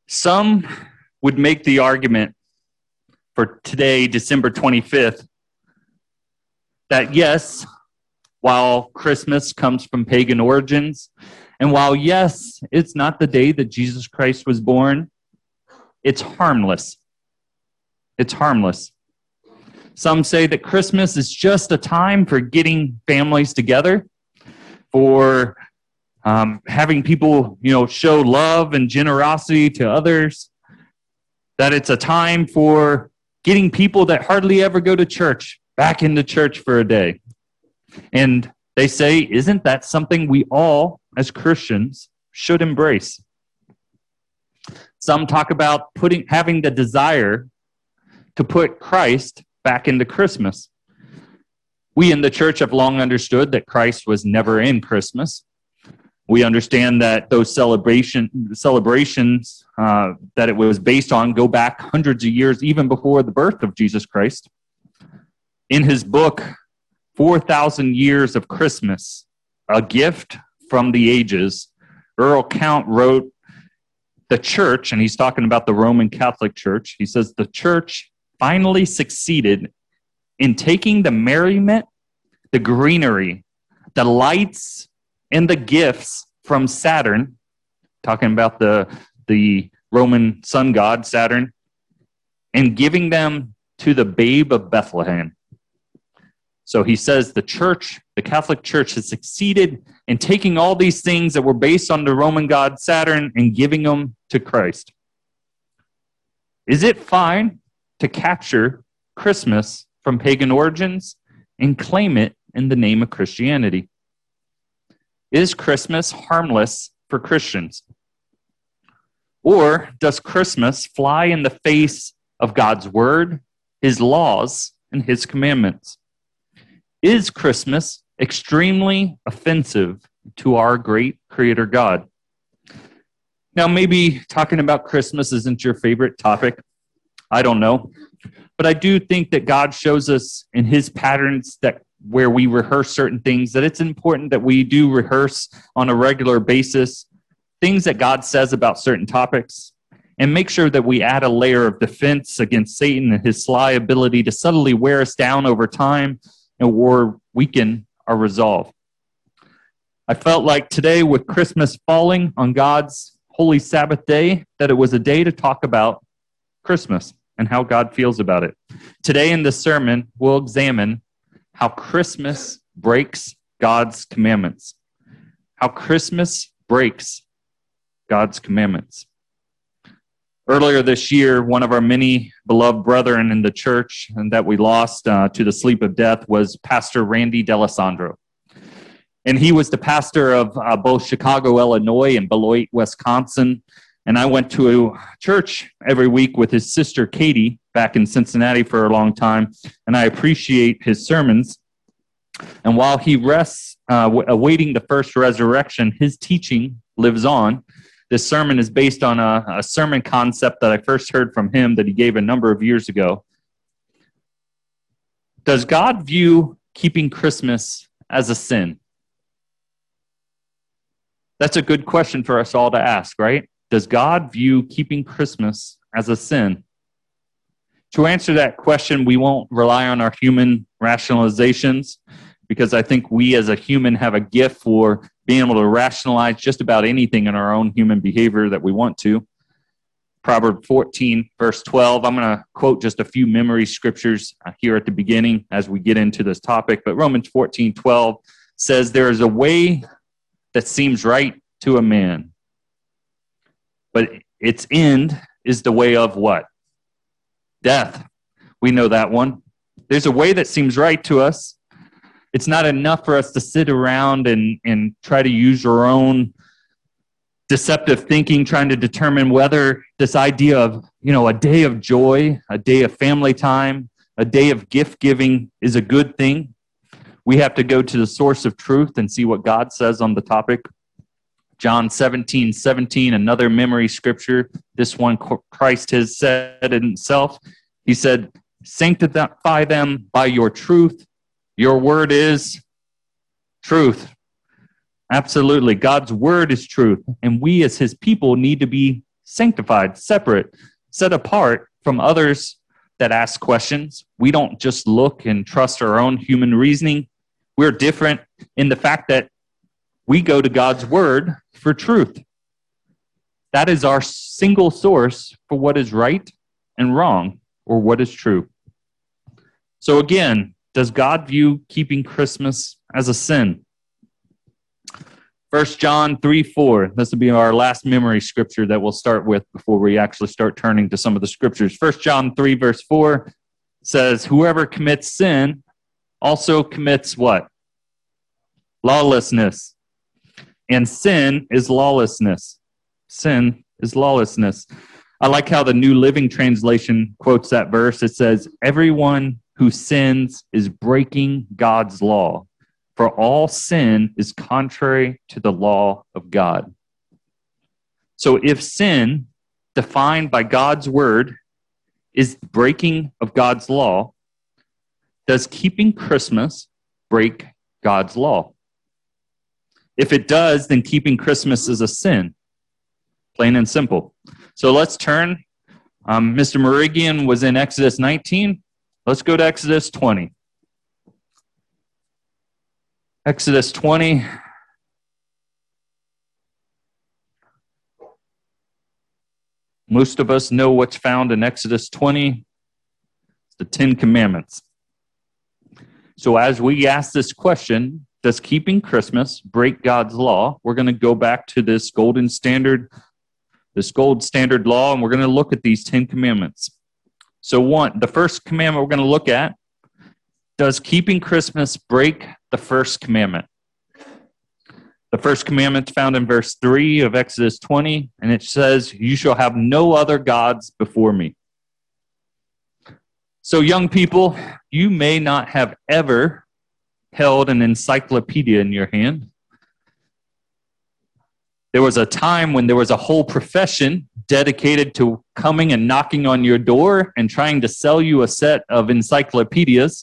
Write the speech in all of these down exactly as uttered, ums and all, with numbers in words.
Some would make the argument for today, December twenty-fifth, that yes, while Christmas comes from pagan origins, and while yes, it's not the day that Jesus Christ was born, it's harmless. It's harmless. Some say that Christmas is just a time for getting families together, for um, having people, you know, show love and generosity to others, that it's a time for getting people that hardly ever go to church back into church for a day. And they say, isn't that something we all, as Christians, should embrace? Some talk about putting having the desire to put Christ back into Christmas. We in the church have long understood that Christ was never in Christmas. We understand that those celebration celebrations uh, that it was based on go back hundreds of years, even before the birth of Jesus Christ. In his book, four thousand Years of Christmas, A Gift from the Ages, Earl Count wrote, the church, and he's talking about the Roman Catholic Church, he says, the church finally succeeded in taking the merriment, the greenery, the lights, and the gifts from Saturn, talking about the, the Roman sun god, Saturn, and giving them to the babe of Bethlehem. So he says the church, the Catholic Church, has succeeded in taking all these things that were based on the Roman god Saturn and giving them to Christ. Is it fine to capture Christmas from pagan origins and claim it in the name of Christianity? Is Christmas harmless for Christians? Or does Christmas fly in the face of God's word, his laws, and his commandments? Is Christmas extremely offensive to our great Creator God? Now, maybe talking about Christmas isn't your favorite topic. I don't know. But I do think that God shows us in his patterns that where we rehearse certain things, that it's important that we do rehearse on a regular basis things that God says about certain topics, and make sure that we add a layer of defense against Satan and his sly ability to subtly wear us down over time and or weaken our resolve. I felt like today, with Christmas falling on God's holy Sabbath day, that it was a day to talk about Christmas and how God feels about it. Today in this sermon, we'll examine how Christmas breaks God's commandments. How Christmas breaks God's commandments. Earlier this year, one of our many beloved brethren in the church and that we lost uh, to the sleep of death was Pastor Randy D'Alessandro. And he was the pastor of uh, both Chicago, Illinois, and Beloit, Wisconsin. And I went to a church every week with his sister, Katie, back in Cincinnati for a long time. And I appreciate his sermons. And while he rests, uh, awaiting the first resurrection, his teaching lives on. This sermon is based on a, a sermon concept that I first heard from him that he gave a number of years ago. Does God view keeping Christmas as a sin? That's a good question for us all to ask, right? Does God view keeping Christmas as a sin? To answer that question, we won't rely on our human rationalizations, because I think we as a human have a gift for being able to rationalize just about anything in our own human behavior that we want to. Proverbs fourteen, verse twelve. I'm going to quote just a few memory scriptures here at the beginning as we get into this topic. But Romans fourteen, twelve says, there is a way that seems right to a man, but its end is the way of what? Death. We know that one. There's a way that seems right to us. It's not enough for us to sit around and, and try to use our own deceptive thinking, trying to determine whether this idea of, you know, a day of joy, a day of family time, a day of gift giving is a good thing. We have to go to the source of truth and see what God says on the topic. John seventeen, seventeen, another memory scripture. This one Christ has said himself. He said, sanctify them by your truth. Your word is truth. Absolutely. God's word is truth. And we as his people need to be sanctified, separate, set apart from others that ask questions. We don't just look and trust our own human reasoning. We're different in the fact that we go to God's word for truth. That is our single source for what is right and wrong, or what is true. So again, does God view keeping Christmas as a sin? First John three four. This will be our last memory scripture that we'll start with before we actually start turning to some of the scriptures. First John three verse four says, whoever commits sin also commits what? Lawlessness. And sin is lawlessness. Sin is lawlessness. I like how the New Living Translation quotes that verse. It says, everyone who sins is breaking God's law. For all sin is contrary to the law of God. So if sin, defined by God's word, is breaking of God's law, does keeping Christmas break God's law? If it does, then keeping Christmas is a sin. Plain and simple. So let's turn. Um, Mister Merigian was in Exodus nineteen. Let's go to Exodus twenty. Exodus twenty. Most of us know what's found in Exodus twenty. It's the Ten Commandments. So as we ask this question, does keeping Christmas break God's law? We're going to go back to this golden standard, this gold standard law, and we're going to look at these Ten Commandments. So one, the first commandment we're going to look at, does keeping Christmas break the first commandment? The first commandment is found in verse three of Exodus twenty, and it says, you shall have no other gods before me. So young people, you may not have ever held an encyclopedia in your hand. There was a time when there was a whole profession dedicated to coming and knocking on your door and trying to sell you a set of encyclopedias.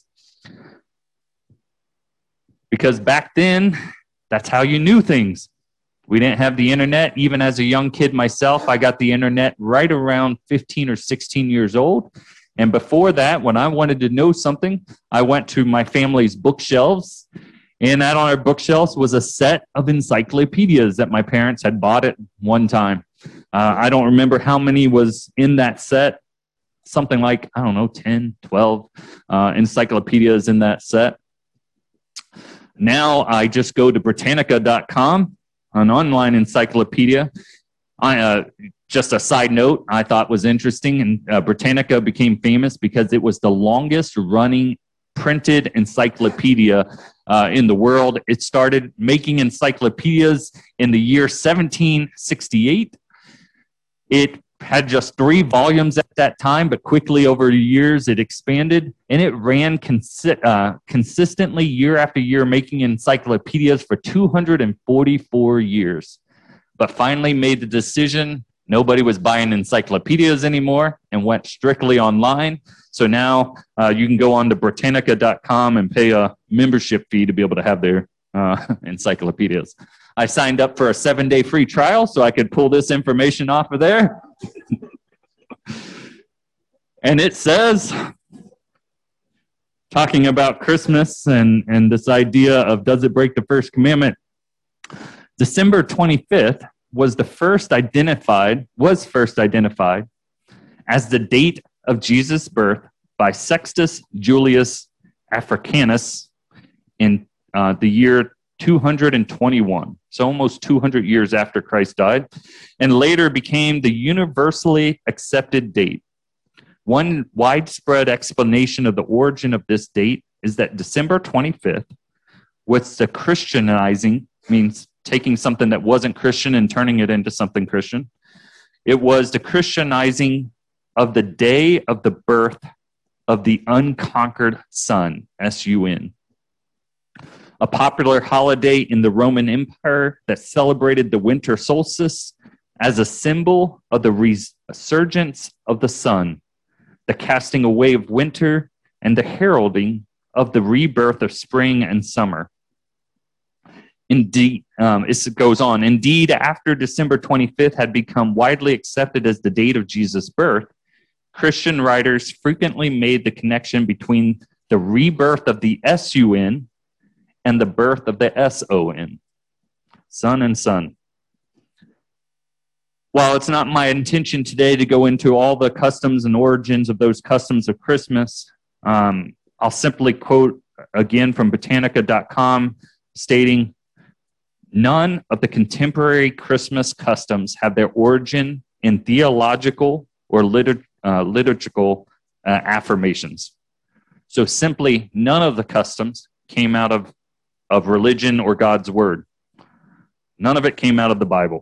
Because back then, that's how you knew things. We didn't have the internet. Even as a young kid myself, I got the internet right around fifteen or sixteen years old. And before that, when I wanted to know something, I went to my family's bookshelves. And that on our bookshelves was a set of encyclopedias that my parents had bought at one time. Uh, I don't remember how many was in that set. Something like, I don't know, ten, twelve uh, encyclopedias in that set. Now I just go to Britannica dot com, an online encyclopedia. I, uh, just a side note I thought was interesting, and uh, Britannica became famous because it was the longest running printed encyclopedia uh, in the world. It started making encyclopedias in the year seventeen sixty-eight. It had just three volumes at that time, but quickly over the years it expanded, and it ran consi- uh, consistently year after year, making encyclopedias for two hundred forty-four years. But finally made the decision nobody was buying encyclopedias anymore and went strictly online. So now uh, you can go on to Britannica dot com and pay a membership fee to be able to have their uh, encyclopedias. I signed up for a seven-day free trial so I could pull this information off of there. And it says, talking about Christmas and, and this idea of does it break the first commandment, December twenty-fifth was the first identified, was first identified as the date of Jesus' birth by Sextus Julius Africanus in uh, the year two hundred twenty-one, so almost two hundred years after Christ died, and later became the universally accepted date. One widespread explanation of the origin of this date is that December twenty-fifth was the Christianizing, means taking something that wasn't Christian and turning it into something Christian. It was the Christianizing of the day of the birth of the unconquered Sun, S U N. A popular holiday in the Roman Empire that celebrated the winter solstice as a symbol of the resurgence of the sun, the casting away of winter, and the heralding of the rebirth of spring and summer. Indeed, um, it goes on. Indeed, after December twenty-fifth had become widely accepted as the date of Jesus' birth, Christian writers frequently made the connection between the rebirth of the S U N and the birth of the S O N, Son and Son. While it's not my intention today to go into all the customs and origins of those customs of Christmas, um, I'll simply quote again from Britannica dot com stating, none of the contemporary Christmas customs have their origin in theological or litur- uh, liturgical uh, affirmations. So simply, none of the customs came out of, of religion or God's word. None of it came out of the Bible.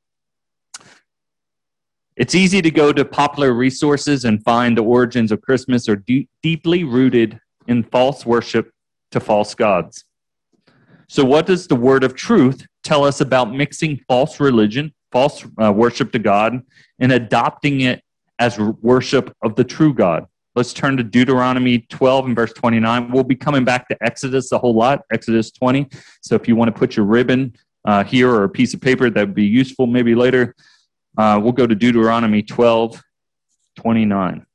It's easy to go to popular resources and find the origins of Christmas are de- deeply rooted in false worship to false gods. So what does the word of truth tell us about mixing false religion, false uh, worship to God, and adopting it as worship of the true God? Let's turn to Deuteronomy twelve and verse twenty-nine. We'll be coming back to Exodus a whole lot, Exodus twenty. So if you want to put your ribbon uh, here or a piece of paper, that would be useful maybe later. Uh, we'll go to Deuteronomy twelve twenty-nine.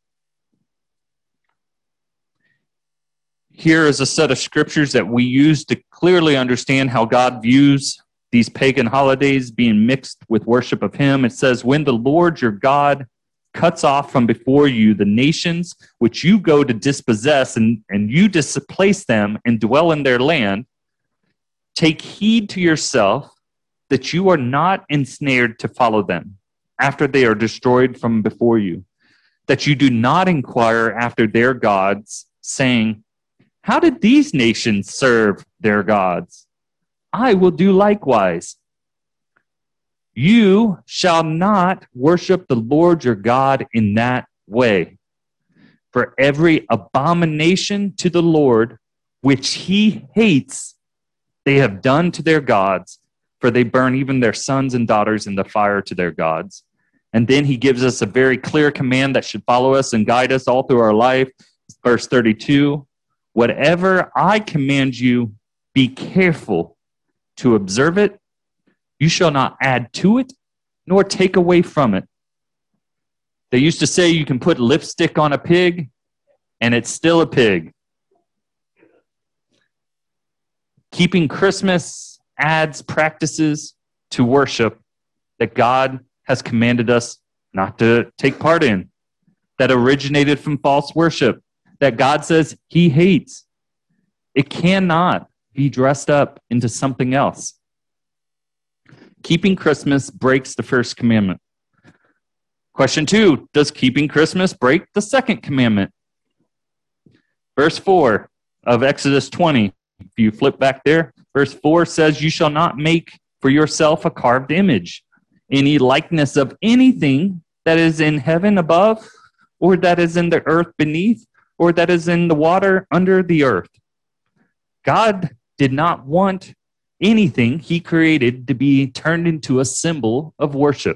Here is a set of scriptures that we use to clearly understand how God views these pagan holidays being mixed with worship of him. It says, when the Lord your God cuts off from before you the nations which you go to dispossess, and, and you displace them and dwell in their land, take heed to yourself that you are not ensnared to follow them after they are destroyed from before you, that you do not inquire after their gods, saying, how did these nations serve their gods? I will do likewise. You shall not worship the Lord your God in that way. For every abomination to the Lord, which he hates, they have done to their gods, for they burn even their sons and daughters in the fire to their gods. And then he gives us a very clear command that should follow us and guide us all through our life. Verse thirty-two, whatever I command you, be careful to observe it. You shall not add to it, nor take away from it. They used to say you can put lipstick on a pig, and it's still a pig. Keeping Christmas adds practices to worship that God has commanded us not to take part in, that originated from false worship, that God says he hates. It cannot be dressed up into something else. Keeping Christmas breaks the first commandment. Question two, does keeping Christmas break the second commandment? Verse four of Exodus twenty, if you flip back there, verse four says, you shall not make for yourself a carved image, any likeness of anything that is in heaven above, or that is in the earth beneath, or that is in the water under the earth. God did not want anything he created to be turned into a symbol of worship.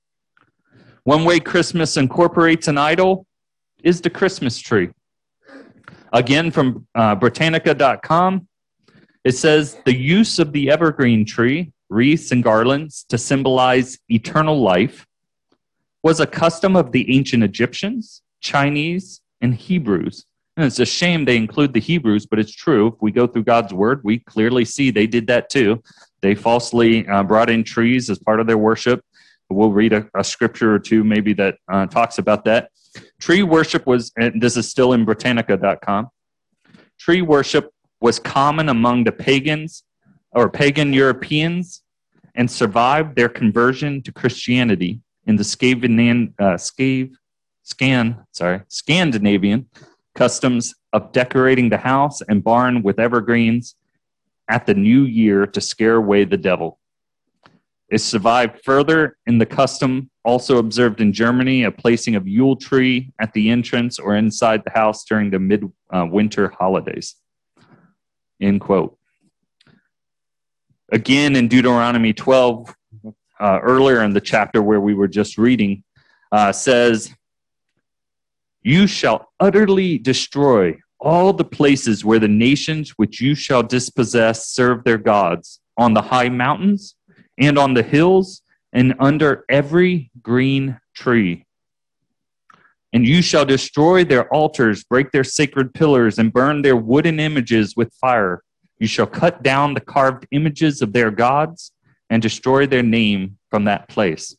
One way Christmas incorporates an idol is the Christmas tree. Again, from uh, Britannica dot com, it says, the use of the evergreen tree, wreaths and garlands to symbolize eternal life was a custom of the ancient Egyptians, Chinese, and Hebrews. And it's a shame they include the Hebrews, but it's true. If we go through God's word, we clearly see they did that too. They falsely uh, brought in trees as part of their worship. We'll read a, a scripture or two maybe that uh, talks about that. Tree worship was, and this is still in Britannica dot com, tree worship was common among the pagans or pagan Europeans and survived their conversion to Christianity in the Scandinavian, uh, Scav, Scan, sorry, Scandinavian customs of decorating the house and barn with evergreens at the new year to scare away the devil. It survived further in the custom also observed in Germany, a placing of Yule tree at the entrance or inside the house during the mid-winter uh, holidays. End quote. Again, in Deuteronomy twelve, uh, earlier in the chapter where we were just reading, uh, says, you shall utterly destroy all the places where the nations which you shall dispossess serve their gods, on the high mountains and on the hills and under every green tree. And you shall destroy their altars, break their sacred pillars, and burn their wooden images with fire. You shall cut down the carved images of their gods and destroy their name from that place.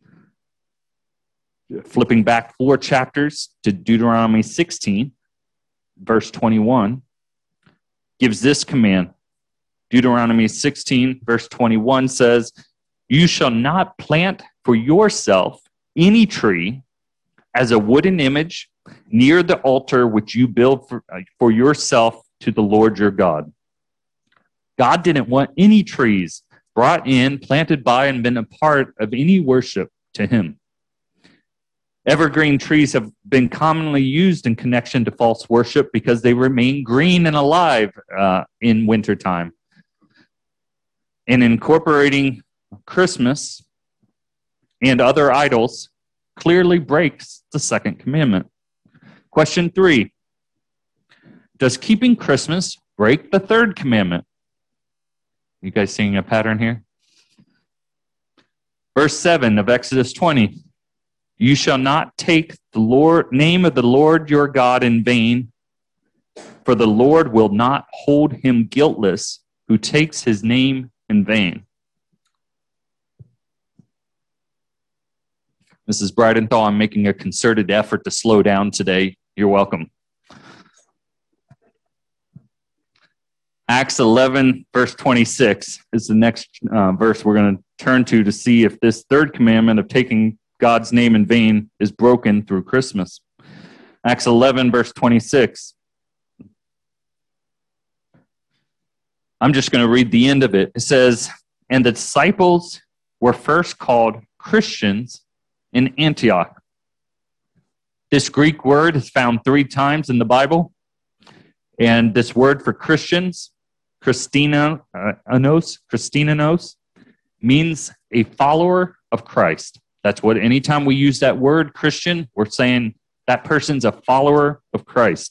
Flipping back four chapters to Deuteronomy sixteen, verse twenty-one, gives this command. Deuteronomy sixteen, verse twenty-one says, you shall not plant for yourself any tree as a wooden image near the altar which you build for, uh, for yourself to the Lord your God. God didn't want any trees brought in, planted by, and been a part of any worship to him. Evergreen trees have been commonly used in connection to false worship because they remain green and alive uh, in wintertime. And incorporating Christmas and other idols clearly breaks the second commandment. Question three, does keeping Christmas break the third commandment? You guys seeing a pattern here? Verse seven of Exodus twenty, you shall not take the Lord, name of the Lord your God in vain, for the Lord will not hold him guiltless who takes his name in vain. Missus Bridenthal, I'm making a concerted effort to slow down today. You're welcome. Acts eleven, verse twenty-six is the next uh, verse we're going to turn to to see if this third commandment of taking God's name in vain is broken through Christmas. Acts eleven, verse twenty-six. I'm just going to read the end of it. It says, and the disciples were first called Christians in Antioch. This Greek word is found three times in the Bible. And this word for Christians, Christina, uh, anos, Christianos, means a follower of Christ. That's what, anytime we use that word Christian, we're saying that person's a follower of Christ.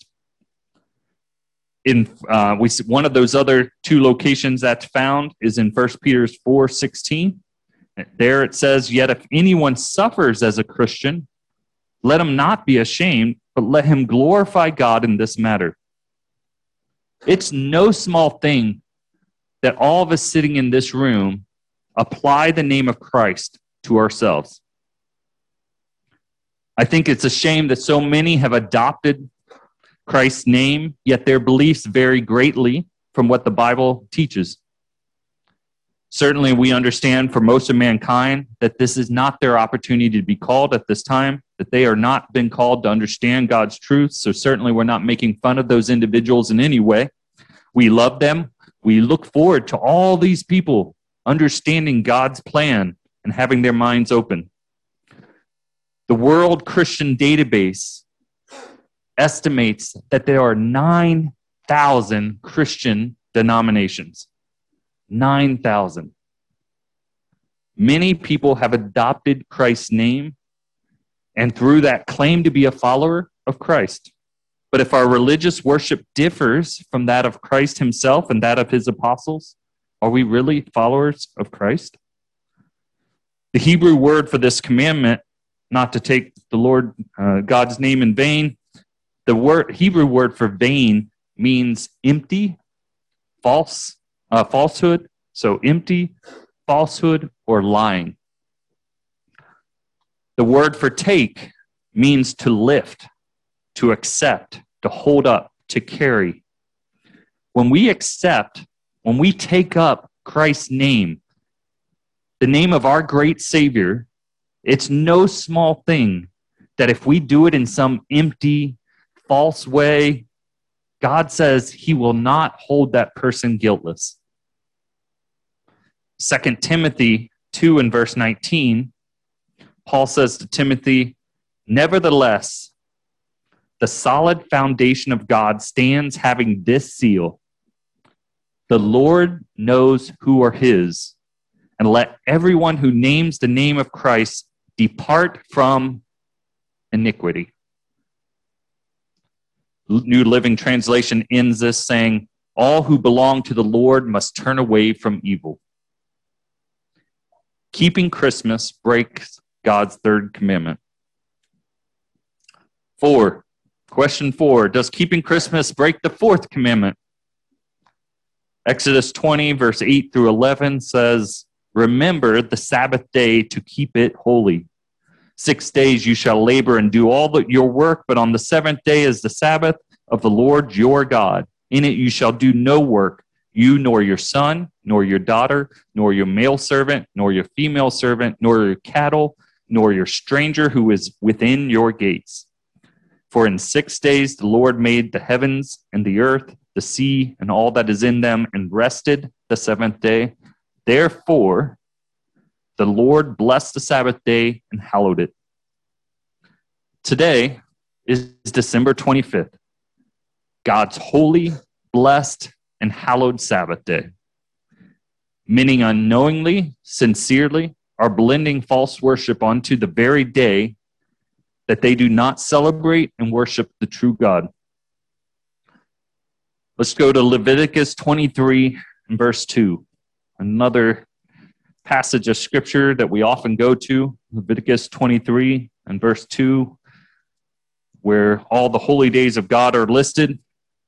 In uh, we one of those other two locations that's found is in First Peter four sixteen. There it says, yet if anyone suffers as a Christian, let him not be ashamed, but let him glorify God in this matter. It's no small thing that all of us sitting in this room apply the name of Christ to ourselves. I think it's a shame that so many have adopted Christ's name, yet their beliefs vary greatly from what the Bible teaches. Certainly, we understand for most of mankind that this is not their opportunity to be called at this time, that they are not been called to understand God's truth. So certainly we're not making fun of those individuals in any way. We love them. We look forward to all these people understanding God's plan and having their minds open. The World Christian Database estimates that there are nine thousand Christian denominations. nine thousand. Many people have adopted Christ's name and through that claim to be a follower of Christ. But if our religious worship differs from that of Christ himself and that of his apostles, are we really followers of Christ? The Hebrew word for this commandment, not to take the Lord uh, God's name in vain, the word Hebrew word for vain means empty, false, uh, falsehood, so empty, falsehood, or lying. The word for take means to lift, to accept, to hold up, to carry. When we accept, when we take up Christ's name, the name of our great Savior, it's no small thing that if we do it in some empty, false way, God says he will not hold that person guiltless. Second Timothy two and verse nineteen, Paul says to Timothy, nevertheless, the solid foundation of God stands having this seal. The Lord knows who are his, and let everyone who names the name of Christ depart from iniquity. New Living Translation ends this saying, All who belong to the Lord must turn away from evil. Keeping Christmas breaks God's third commandment. Four. Question four. Does keeping Christmas break the fourth commandment? Exodus twenty, verse eight through eleven says, remember the Sabbath day to keep it holy. Six days you shall labor and do all the, your work, but on the seventh day is the Sabbath of the Lord your God. In it you shall do no work, you nor your son, nor your daughter, nor your male servant, nor your female servant, nor your cattle, nor your stranger who is within your gates. For in six days the Lord made the heavens and the earth, the sea, and all that is in them, and rested the seventh day. Therefore, the Lord blessed the Sabbath day and hallowed it. Today is December twenty-fifth, God's holy, blessed, and hallowed Sabbath day. Many unknowingly, sincerely, are blending false worship onto the very day that they do not celebrate and worship the true God. Let's go to Leviticus twenty-three and verse two, another passage of scripture that we often go to, Leviticus twenty-three and verse two, where all the holy days of God are listed.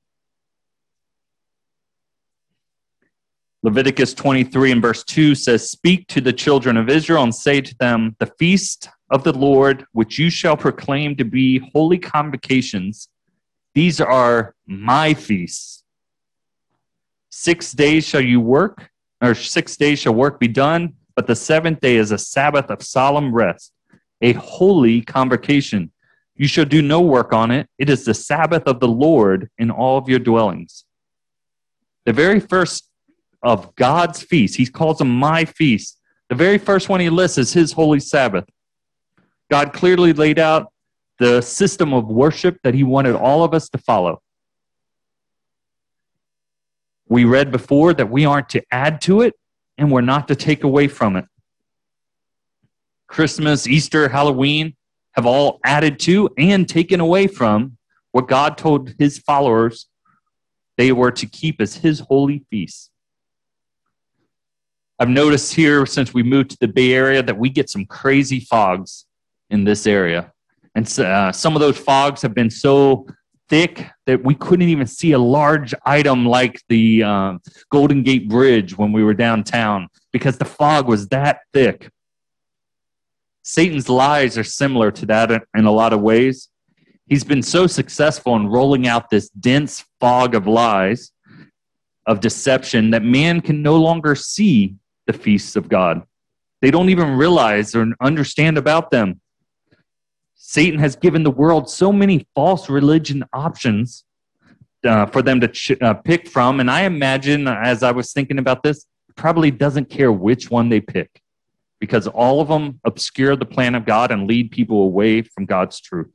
Leviticus twenty-three and verse two says, speak to the children of Israel and say to them, the feast of the Lord, which you shall proclaim to be holy convocations, these are my feasts. Six days shall you work, or six days shall work be done, but the seventh day is a Sabbath of solemn rest, a holy convocation. You shall do no work on it. It is the Sabbath of the Lord in all of your dwellings. The very first of God's feasts, he calls them my feasts. The very first one he lists is his holy Sabbath. God clearly laid out the system of worship that he wanted all of us to follow. We read before that we aren't to add to it, and we're not to take away from it. Christmas, Easter, Halloween have all added to and taken away from what God told his followers they were to keep as his holy feasts. I've noticed here since we moved to the Bay Area that we get some crazy fogs in this area. And uh, some of those fogs have been so thick that we couldn't even see a large item like the uh, Golden Gate Bridge when we were downtown because the fog was that thick. Satan's lies are similar to that in a lot of ways. He's been so successful in rolling out this dense fog of lies, of deception, that man can no longer see the feasts of God. They don't even realize or understand about them. Satan has given the world so many false religion options uh, for them to ch- uh, pick from. And I imagine, as I was thinking about this, probably doesn't care which one they pick because all of them obscure the plan of God and lead people away from God's truth.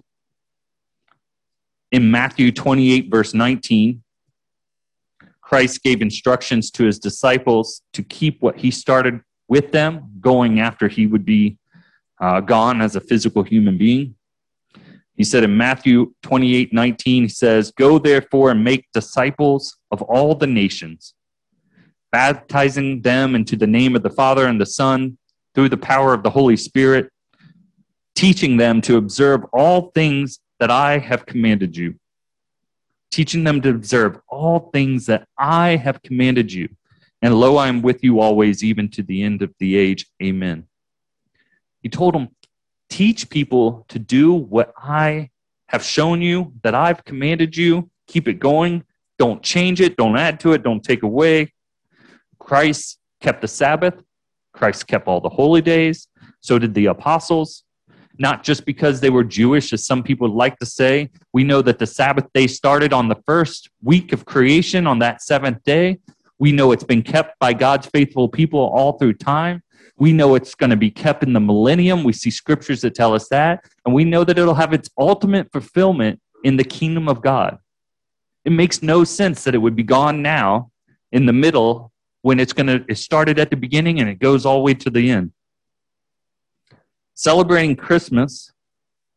In Matthew twenty-eight, verse nineteen, Christ gave instructions to his disciples to keep what he started with them going after he would be uh, gone as a physical human being. He said in Matthew twenty-eight nineteen, he says, go therefore and make disciples of all the nations, baptizing them into the name of the Father and the Son through the power of the Holy Spirit, teaching them to observe all things that I have commanded you. Teaching them to observe all things that I have commanded you. And lo, I am with you always, even to the end of the age. Amen. He told them, teach people to do what I have shown you, that I've commanded you. Keep it going. Don't change it. Don't add to it. Don't take away. Christ kept the Sabbath. Christ kept all the holy days. So did the apostles. Not just because they were Jewish, as some people like to say. We know that the Sabbath day started on the first week of creation, on that seventh day. We know it's been kept by God's faithful people all through time. We know it's going to be kept in the millennium. We see scriptures that tell us that. And we know that it'll have its ultimate fulfillment in the kingdom of God. It makes no sense that it would be gone now in the middle when it's going to, it started at the beginning and it goes all the way to the end. Celebrating Christmas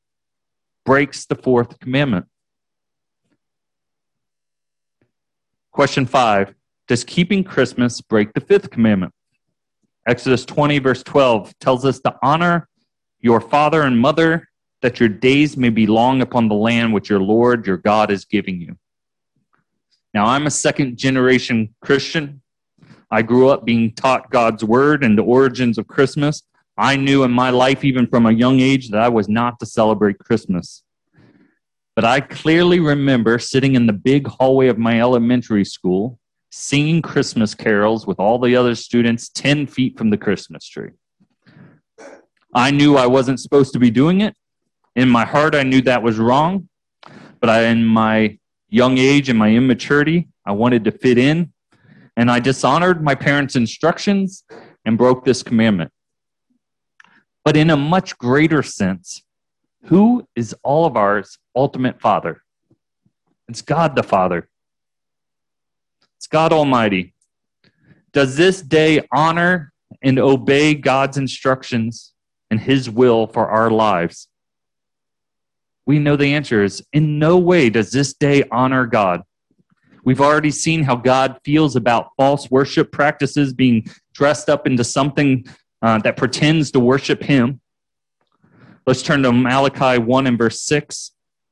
breaks the fourth commandment. Question five, does keeping Christmas break the fifth commandment? Exodus twenty, verse twelve tells us to honor your father and mother, that your days may be long upon the land which your Lord, your God, is giving you. Now, I'm a second generation Christian. I grew up being taught God's word and the origins of Christmas. I knew in my life, even from a young age, that I was not to celebrate Christmas. But I clearly remember sitting in the big hallway of my elementary school, singing Christmas carols with all the other students ten feet from the Christmas tree. I knew I wasn't supposed to be doing it. In my heart, I knew that was wrong. But I, in my young age and my immaturity, I wanted to fit in. And I dishonored my parents' instructions and broke this commandment. But in a much greater sense, who is all of our ultimate Father? It's God the Father. It's God Almighty. Does this day honor and obey God's instructions and His will for our lives? We know the answer is in no way does this day honor God. We've already seen how God feels about false worship practices being dressed up into something uh, that pretends to worship Him. Let's turn to Malachi one and verse six.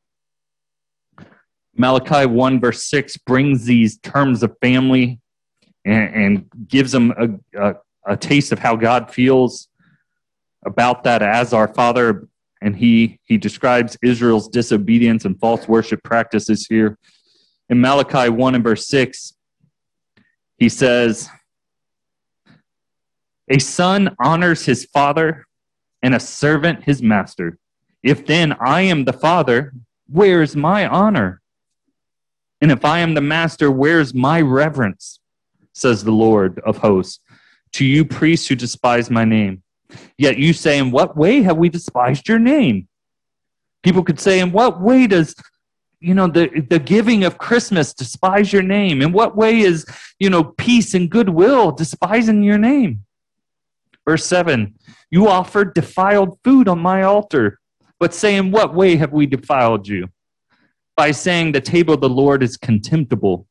Malachi one verse six brings these terms of family and, and gives them a, a, a taste of how God feels about that as our Father. And he, he describes Israel's disobedience and false worship practices here. In Malachi one and verse six, he says, a son honors his father and a servant his master. If then I am the father, where is my honor? And if I am the master, where is my reverence? Says the Lord of hosts, to you priests who despise my name. Yet you say, in what way have we despised your name? People could say, in what way does, you know, the, the giving of Christmas despise your name? In what way is, you know, peace and goodwill despising your name? Verse seven, you offered defiled food on my altar, but say, in what way have we defiled you? By saying the table of the Lord is contemptible.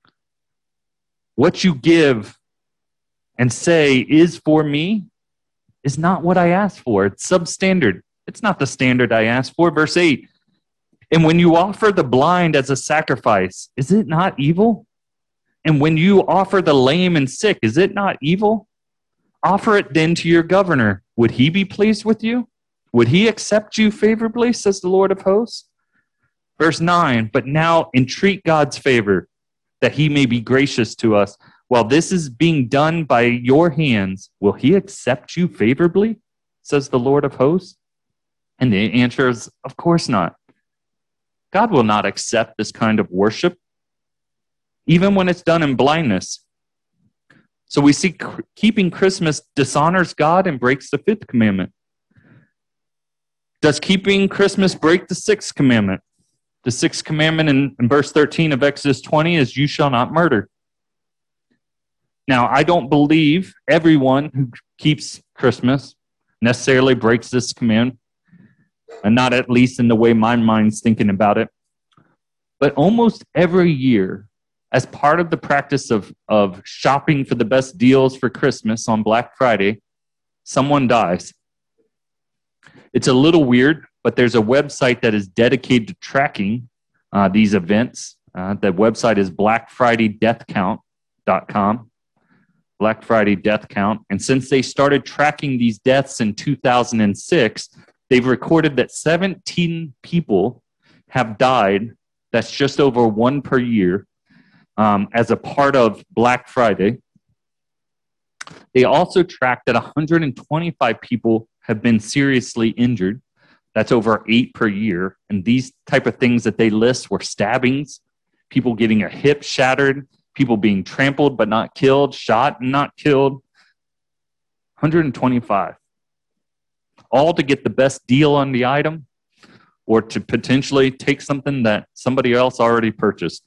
What you give and say is for me is not what I asked for. It's substandard. It's not the standard I asked for. Verse eight, and when you offer the blind as a sacrifice, is it not evil? And when you offer the lame and sick, is it not evil? Offer it then to your governor. Would he be pleased with you? Would he accept you favorably, says the Lord of hosts? Verse nine, but now entreat God's favor, that he may be gracious to us. While this is being done by your hands, will he accept you favorably, says the Lord of hosts? And the answer is, of course not. God will not accept this kind of worship, even when it's done in blindness. So we see keeping Christmas dishonors God and breaks the fifth commandment. Does keeping Christmas break the sixth commandment? The sixth commandment in, in verse thirteen of Exodus twenty is, you shall not murder. Now, I don't believe everyone who keeps Christmas necessarily breaks this command, and not at least in the way my mind's thinking about it. But almost every year, as part of the practice of, of shopping for the best deals for Christmas on Black Friday, someone dies. It's a little weird, but there's a website that is dedicated to tracking uh, these events. Uh, that website is black friday death count dot com. Black Friday Death Count. And since they started tracking these deaths in two thousand six, they've recorded that seventeen people have died. That's just over one per year. Um, as a part of Black Friday. They also tracked that one hundred twenty-five people have been seriously injured. That's over eight per year. And these type of things that they list were stabbings, people getting a hip shattered, people being trampled but not killed, shot and not killed. one hundred twenty-five. All to get the best deal on the item or to potentially take something that somebody else already purchased.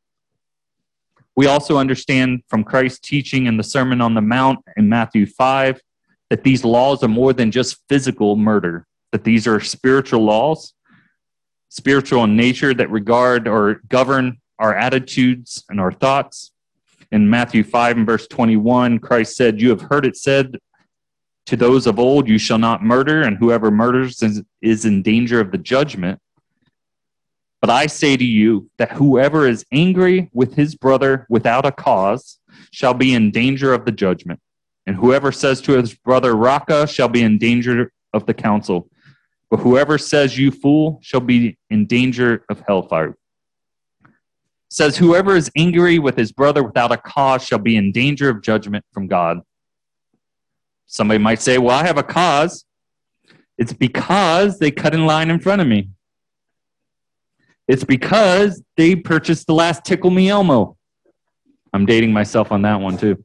We also understand from Christ's teaching in the Sermon on the Mount in Matthew five that these laws are more than just physical murder, that these are spiritual laws, spiritual in nature that regard or govern our attitudes and our thoughts. In Matthew five and verse twenty-one, Christ said, "You have heard it said to those of old, you shall not murder, and whoever murders is, is in danger of the judgment. But I say to you that whoever is angry with his brother without a cause shall be in danger of the judgment. And whoever says to his brother, Raca, shall be in danger of the council. But whoever says, you fool, shall be in danger of hellfire." It says, whoever is angry with his brother without a cause shall be in danger of judgment from God. Somebody might say, well, I have a cause. It's because they cut in line in front of me. It's because they purchased the last Tickle Me Elmo. I'm dating myself on that one too.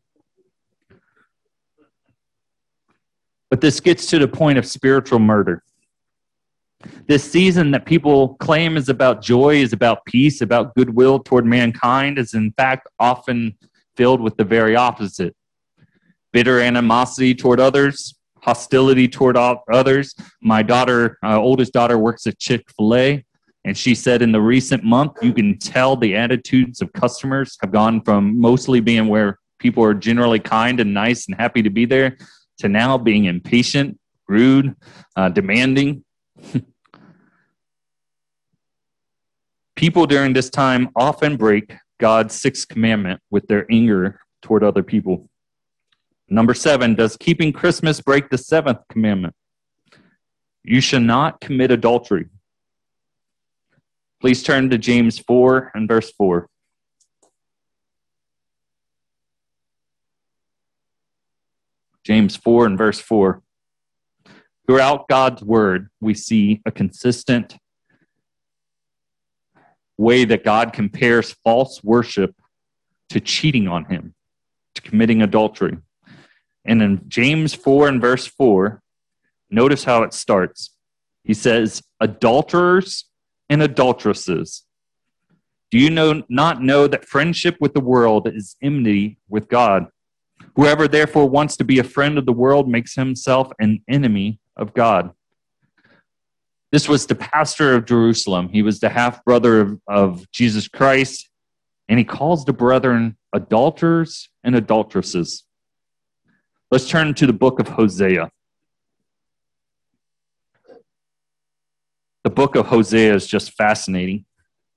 But this gets to the point of spiritual murder. This season that people claim is about joy, is about peace, about goodwill toward mankind, is in fact often filled with the very opposite. Bitter animosity toward others, hostility toward others. My daughter, uh, oldest daughter, works at Chick-fil-A, and she said in the recent month, you can tell the attitudes of customers have gone from mostly being where people are generally kind and nice and happy to be there to now being impatient, rude, uh, demanding. People during this time often break God's sixth commandment with their anger toward other people. Number seven, does keeping Christmas break the seventh commandment? You shall not commit adultery. Please turn to James four and verse four. James four and verse four. Throughout God's word, we see a consistent way that God compares false worship to cheating on him, to committing adultery. And in James four and verse four, notice how it starts. He says, adulterers and adulteresses, do you know not know that friendship with the world is enmity with God? Whoever therefore wants to be a friend of the world makes himself an enemy of God. This was the pastor of Jerusalem. He was the half-brother of, of Jesus Christ, and he calls the brethren adulterers and adulteresses. Let's turn to the book of Hosea. The book of Hosea is just fascinating.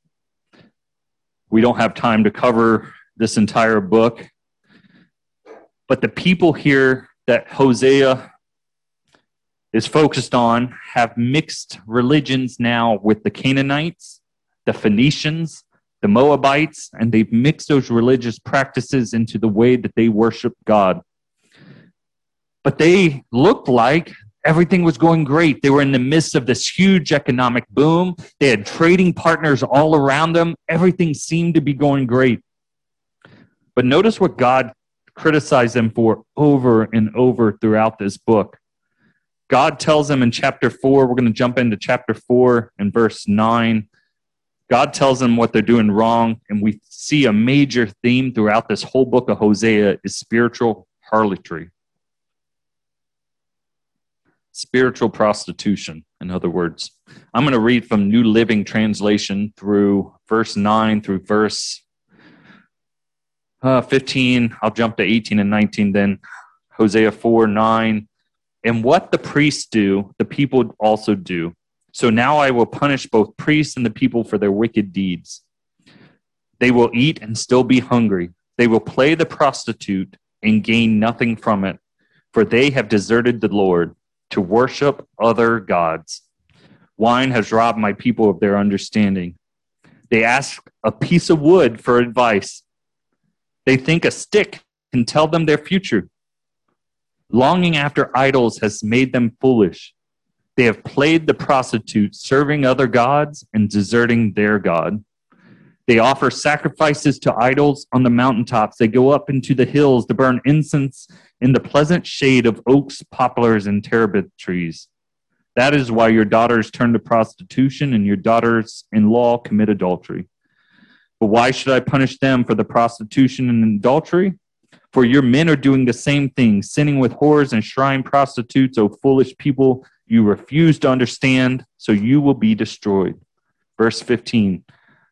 We don't have time to cover this entire book, but the people here that Hosea is focused on have mixed religions now with the Canaanites, the Phoenicians, the Moabites, and they've mixed those religious practices into the way that they worship God. But they looked like everything was going great. They were in the midst of this huge economic boom. They had trading partners all around them. Everything seemed to be going great. But notice what God criticized them for over and over throughout this book. God tells them in chapter four, we're going to jump into chapter four and verse nine. God tells them what they're doing wrong, and we see a major theme throughout this whole book of Hosea is spiritual harlotry. Spiritual prostitution, in other words. I'm going to read from New Living Translation through verse nine through verse uh, fifteen. I'll jump to eighteen and nineteen then. Hosea four, nine. And what the priests do, the people also do. So now I will punish both priests and the people for their wicked deeds. They will eat and still be hungry. They will play the prostitute and gain nothing from it, for they have deserted the Lord to worship other gods. Wine has robbed my people of their understanding. They ask a piece of wood for advice. They think a stick can tell them their future. Longing after idols has made them foolish. They have played the prostitute, serving other gods and deserting their God. They offer sacrifices to idols on the mountaintops. They go up into the hills to burn incense in the pleasant shade of oaks, poplars, and terebinth trees. That is why your daughters turn to prostitution and your daughters-in-law commit adultery. But why should I punish them for the prostitution and adultery? For your men are doing the same thing, sinning with whores and shrine prostitutes, O foolish people. You refuse to understand, so you will be destroyed. Verse fifteen.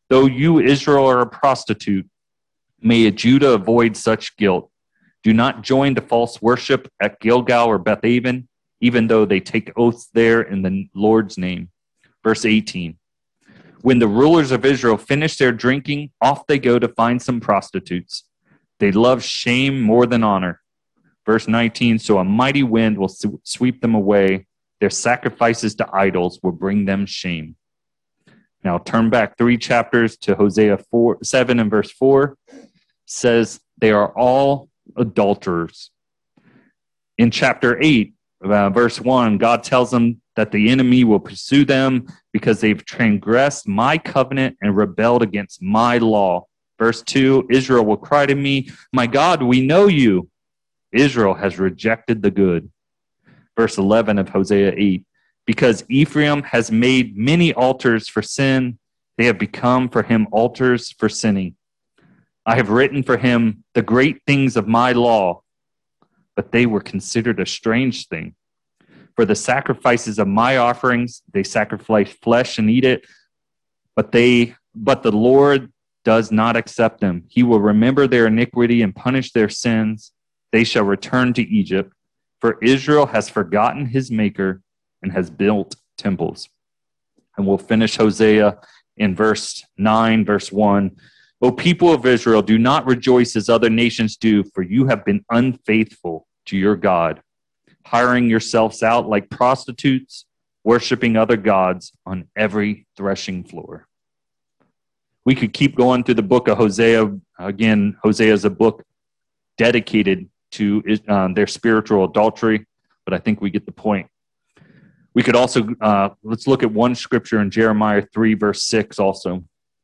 Though you, Israel, are a prostitute, may Judah avoid such guilt. Do not join to false worship at Gilgal or Bethaven, even though they take oaths there in the Lord's name. Verse eighteen. When the rulers of Israel finish their drinking, off they go to find some prostitutes. They love shame more than honor. Verse nineteen, so a mighty wind will sweep them away. Their sacrifices to idols will bring them shame. Now turn back three chapters to Hosea four, seven and verse four. Says they are all adulterers. In chapter eight, uh, verse one, God tells them that the enemy will pursue them because they've transgressed my covenant and rebelled against my law. Verse two, Israel will cry to me, my God, we know you. Israel has rejected the good. Verse eleven of Hosea eight, because Ephraim has made many altars for sin, they have become for him altars for sinning. I have written for him the great things of my law, but they were considered a strange thing. For the sacrifices of my offerings, they sacrifice flesh and eat it, but they, but the Lord does not accept them. He will remember their iniquity and punish their sins. They shall return to Egypt, for Israel has forgotten his maker and has built temples. And we'll finish Hosea in verse nine, verse one. O people of Israel, do not rejoice as other nations do, for you have been unfaithful to your God, hiring yourselves out like prostitutes, worshiping other gods on every threshing floor. We could keep going through the book of Hosea. Again, Hosea is a book dedicated to uh, their spiritual adultery, but I think we get the point. We could also, uh, let's look at one scripture in Jeremiah three, verse six also.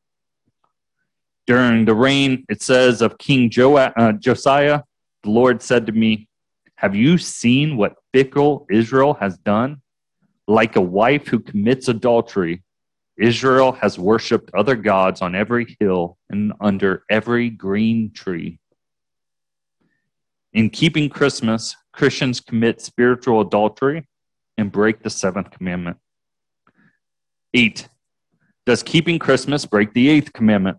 During the reign, it says, of King jo- uh, Josiah, the Lord said to me, have you seen what fickle Israel has done? Like a wife who commits adultery, Israel has worshipped other gods on every hill and under every green tree. In keeping Christmas, Christians commit spiritual adultery and break the seventh commandment. Eight, does keeping Christmas break the eighth commandment?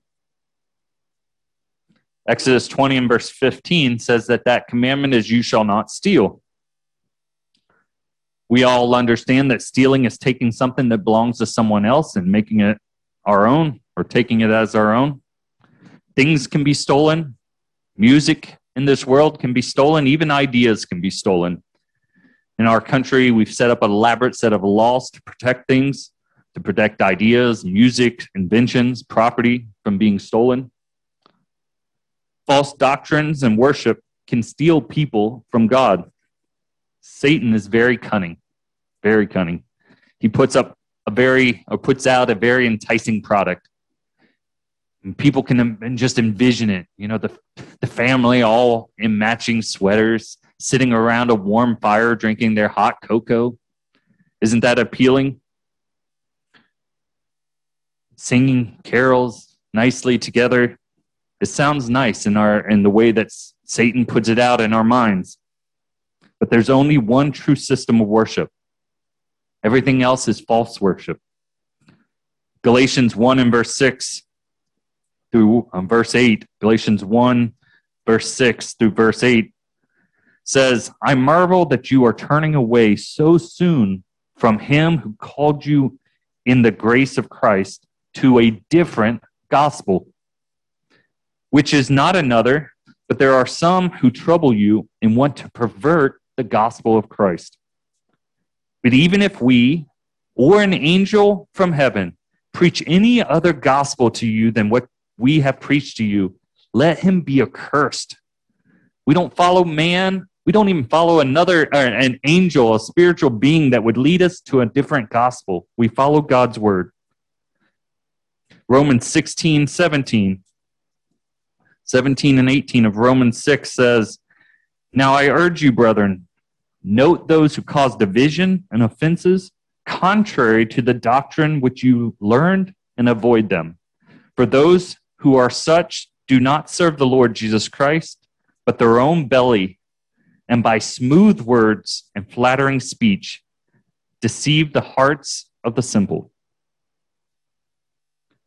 Exodus twenty and verse fifteen says that that commandment is you shall not steal. We all understand that stealing is taking something that belongs to someone else and making it our own or taking it as our own. Things can be stolen. Music in this world can be stolen. Even ideas can be stolen. In our country, we've set up an elaborate set of laws to protect things, to protect ideas, music, inventions, property from being stolen. False doctrines and worship can steal people from God. Satan is very cunning, very cunning. He puts up a very, or puts out a very enticing product. And people can just envision it. You know, the, the family all in matching sweaters, sitting around a warm fire, drinking their hot cocoa. Isn't that appealing? Singing carols nicely together. It sounds nice in our in the way that Satan puts it out in our minds. But there's only one true system of worship. Everything else is false worship. Galatians one and verse six through um, verse eight, Galatians one, verse six through verse eight says, I marvel that you are turning away so soon from him who called you in the grace of Christ to a different gospel, which is not another, but there are some who trouble you and want to pervert the gospel of Christ. But even if we or an angel from heaven preach any other gospel to you than what we have preached to you, let him be accursed. We don't follow man. We don't even follow another, uh, an angel, a spiritual being that would lead us to a different gospel. We follow God's word. Romans sixteen, seventeen. seventeen and eighteen of Romans six says, now I urge you, brethren, note those who cause division and offenses, contrary to the doctrine which you learned, and avoid them. For those who are such do not serve the Lord Jesus Christ, but their own belly, and by smooth words and flattering speech deceive the hearts of the simple.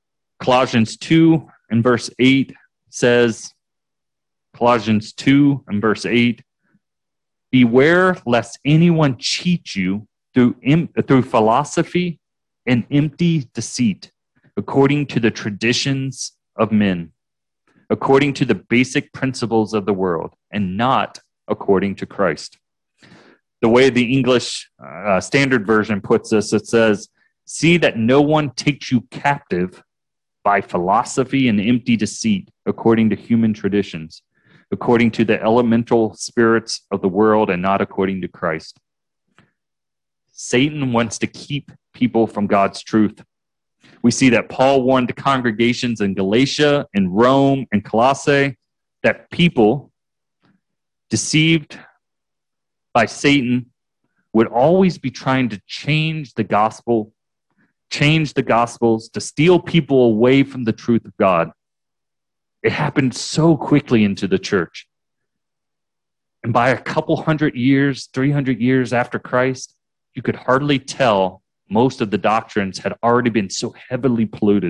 Colossians two and verse eight says, Colossians two and verse eight, beware lest anyone cheat you through, im- through philosophy and empty deceit, according to the traditions of men, according to the basic principles of the world, and not according to Christ. The way the English uh, Standard Version puts this, it says, see that no one takes you captive by philosophy and empty deceit, according to human traditions, according to the elemental spirits of the world, and not according to Christ. Satan wants to keep people from God's truth. We see that Paul warned the congregations in Galatia, in Rome, and Colossae that people deceived by Satan would always be trying to change the gospel, change the gospels, to steal people away from the truth of God. It happened so quickly into the church. And by a couple hundred years, three hundred years after Christ, you could hardly tell most of the doctrines had already been so heavily polluted.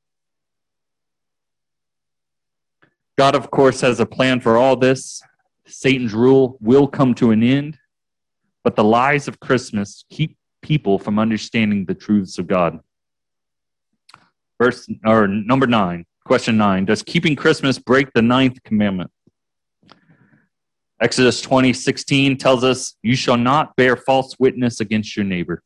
God, of course, has a plan for all this. Satan's rule will come to an end, but the lies of Christmas keep people from understanding the truths of God. Verse or number nine, question nine, does keeping Christmas break the ninth commandment? Exodus twenty sixteen tells us, you shall not bear false witness against your neighbor.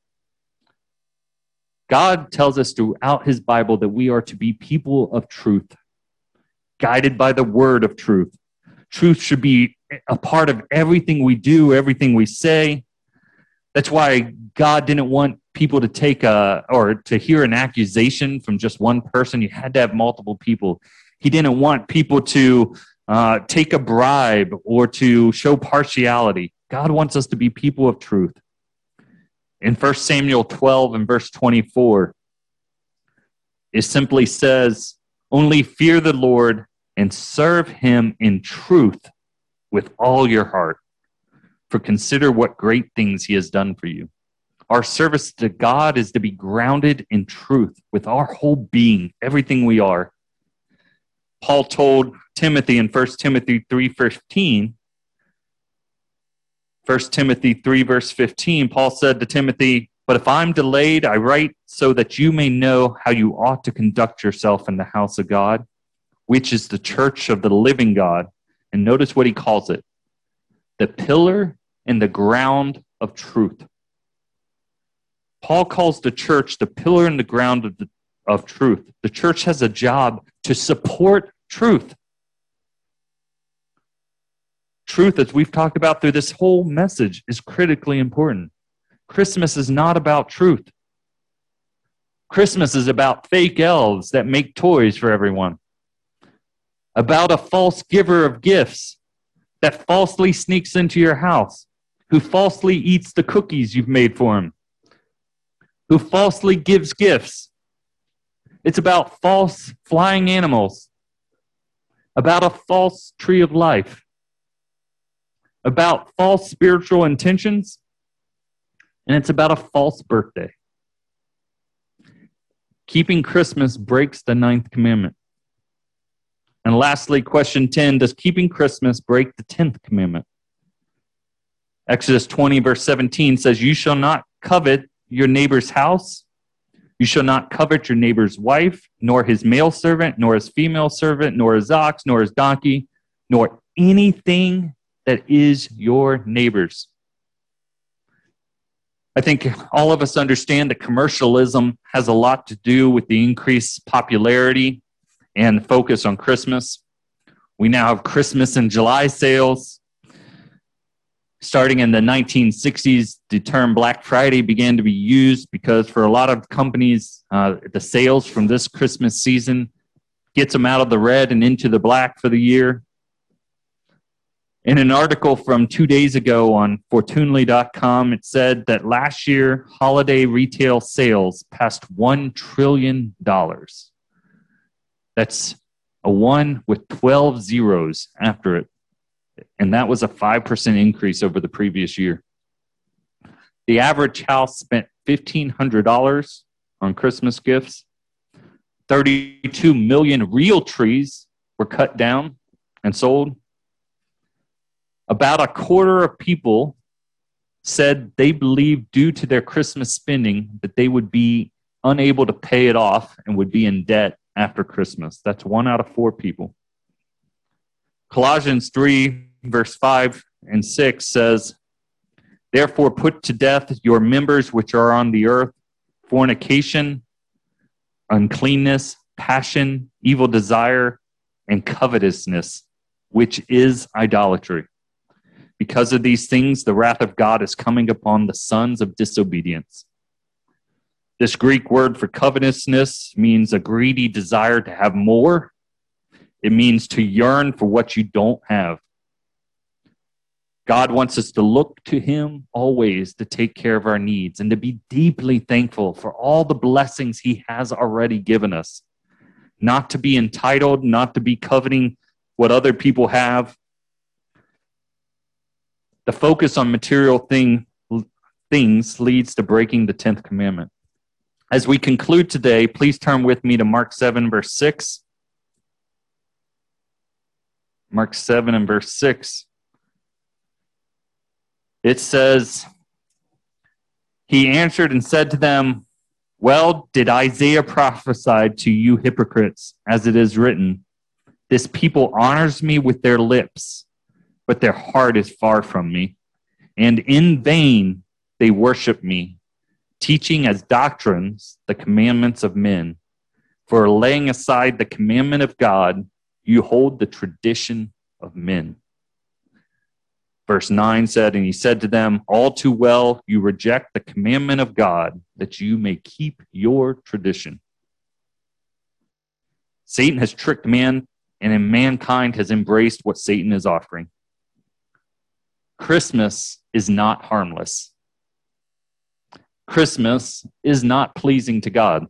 God tells us throughout his Bible that we are to be people of truth, guided by the word of truth. Truth should be a part of everything we do, everything we say. That's why God didn't want people to take a, or to hear an accusation from just one person. You had to have multiple people. He didn't want people to uh, take a bribe or to show partiality. God wants us to be people of truth. In First Samuel twelve and verse twenty-four, it simply says, only fear the Lord and serve him in truth with all your heart. For consider what great things he has done for you. Our service to God is to be grounded in truth with our whole being, everything we are. Paul told Timothy in First Timothy three fifteen, First Timothy three verse fifteen, Paul said to Timothy, but if I'm delayed, I write so that you may know how you ought to conduct yourself in the house of God, which is the church of the living God. And notice what he calls it, the pillar and the ground of truth. Paul calls the church the pillar and the ground of, the, of truth. The church has a job to support truth. Truth, as we've talked about through this whole message, is critically important. Christmas is not about truth. Christmas is about fake elves that make toys for everyone, about a false giver of gifts that falsely sneaks into your house, who falsely eats the cookies you've made for him, who falsely gives gifts. It's about false flying animals, about a false tree of life, about false spiritual intentions, and it's about a false birthday. Keeping Christmas breaks the ninth commandment. And lastly, question ten, does keeping Christmas break the tenth commandment? Exodus twenty verse seventeen says, you shall not covet your neighbor's house. You shall not covet your neighbor's wife, nor his male servant, nor his female servant, nor his ox, nor his donkey, nor anything that is your neighbor's. I think all of us understand that commercialism has a lot to do with the increased popularity and focus on Christmas. We now have Christmas in July sales. Starting in the nineteen sixties, the term Black Friday began to be used because for a lot of companies, uh, the sales from this Christmas season gets them out of the red and into the black for the year. In an article from two days ago on Fortunely dot com, it said that last year, holiday retail sales passed one trillion dollars. That's a one with twelve zeros after it. And that was a five percent increase over the previous year. The average house spent fifteen hundred dollars on Christmas gifts. thirty-two million real trees were cut down and sold. About a quarter of people said they believed due to their Christmas spending that they would be unable to pay it off and would be in debt after Christmas. That's one out of four people. Colossians three, verse five and six says, therefore put to death your members which are on the earth, fornication, uncleanness, passion, evil desire, and covetousness, which is idolatry. Because of these things, the wrath of God is coming upon the sons of disobedience. This Greek word for covetousness means a greedy desire to have more. It means to yearn for what you don't have. God wants us to look to him always to take care of our needs and to be deeply thankful for all the blessings he has already given us. Not to be entitled, not to be coveting what other people have. The focus on material thing, things leads to breaking the tenth commandment. As we conclude today, please turn with me to Mark seven, verse six. Mark seven and verse six. It says, he answered and said to them, well, did Isaiah prophesy to you hypocrites, as it is written, this people honors me with their lips, but their heart is far from me. And in vain they worship me, teaching as doctrines the commandments of men. For laying aside the commandment of God, you hold the tradition of men. Verse nine said, and he said to them, all too well you reject the commandment of God, that you may keep your tradition. Satan has tricked man, and mankind has embraced what Satan is offering. Christmas is not harmless. Christmas is not pleasing to God.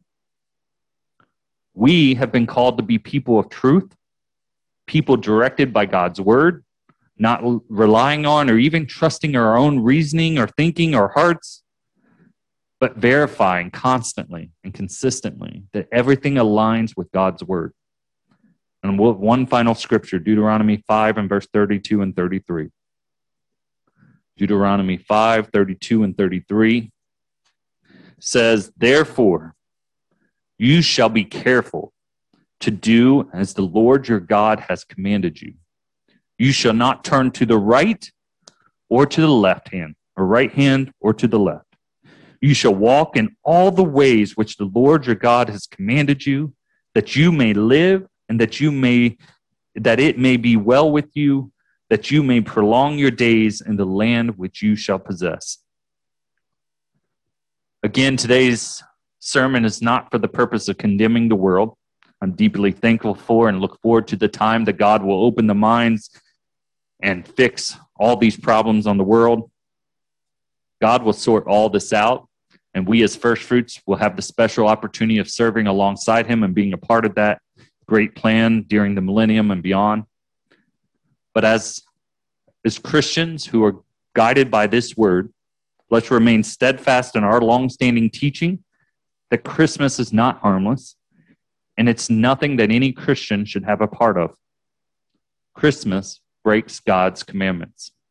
We have been called to be people of truth, people directed by God's word, not relying on or even trusting our own reasoning or thinking or hearts, but verifying constantly and consistently that everything aligns with God's word. And one final scripture, Deuteronomy five and verse thirty-two and thirty-three. Deuteronomy five, thirty-two and thirty-three says, therefore, you shall be careful to do as the Lord your God has commanded you. You shall not turn to the right or to the left hand, or right hand or to the left. You shall walk in all the ways which the Lord your God has commanded you, that you may live and that you may, that it may be well with you, that you may prolong your days in the land which you shall possess. Again, today's sermon is not for the purpose of condemning the world. I'm deeply thankful for and look forward to the time that God will open the minds and fix all these problems on the world. God will sort all this out, and we as First Fruits will have the special opportunity of serving alongside him and being a part of that great plan during the millennium and beyond. But as, as Christians who are guided by this word, let's remain steadfast in our long-standing teaching that Christmas is not harmless, and it's nothing that any Christian should have a part of. Christmas breaks God's commandments.